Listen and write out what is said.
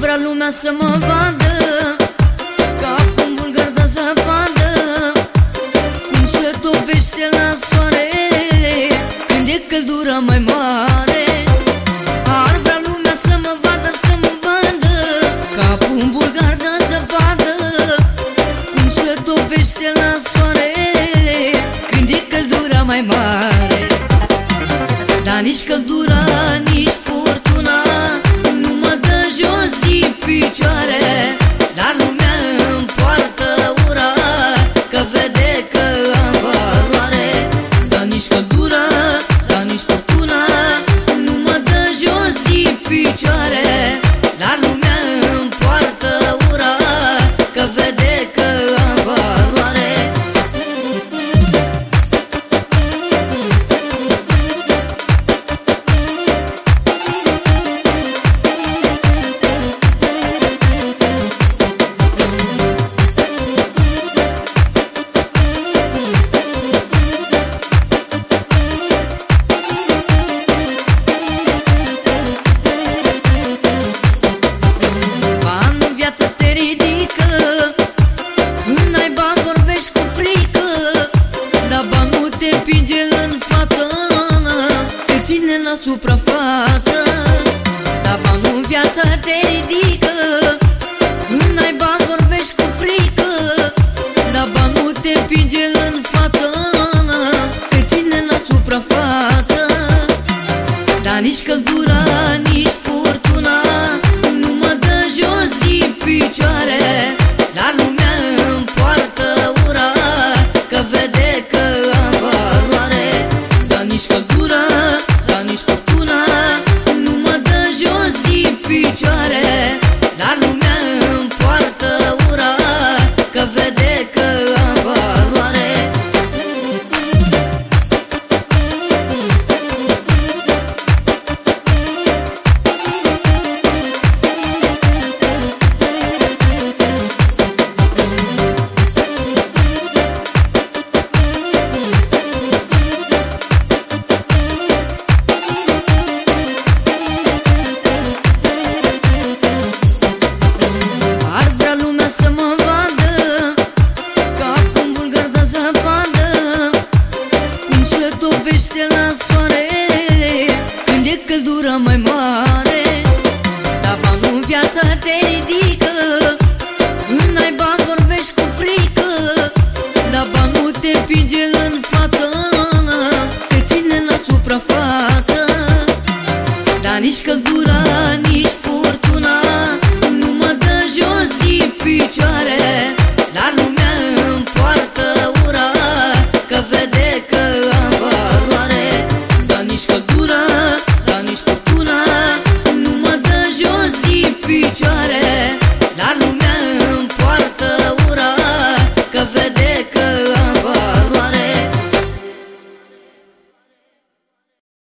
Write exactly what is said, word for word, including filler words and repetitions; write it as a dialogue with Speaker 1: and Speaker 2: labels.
Speaker 1: vrea lumea să mă vadă ca un bulgar de zăpadă, cum se topește la soare când e căldura mai mare. Ar vrea lumea să mă vadă, să mă vadă ca un bulgar de zăpadă, cum se topește la soare când e căldura mai mare. Dar nici căldura, nici furtuna nu mă dă jos din picioare, dar lumea îmi poartă ura că vede că am valoare. Dar nici căldura, dar nici furtuna nu mă dă jos din picioare, dar lumea îmi poartă ura că vede că am valoare. La suprafață, dar banul în viață te ridică. În naiba vorbești cu frică, dar banul te împinge în față, te ține la suprafață. Dar nici căldura, nici furtuna nu mă dă jos din picioare, dar lumea îmi poartă ura că vede că am valoare. Dar nici căldura, dar nici furtuna nu mă dă jos din picioare, dar lumea îmi poartă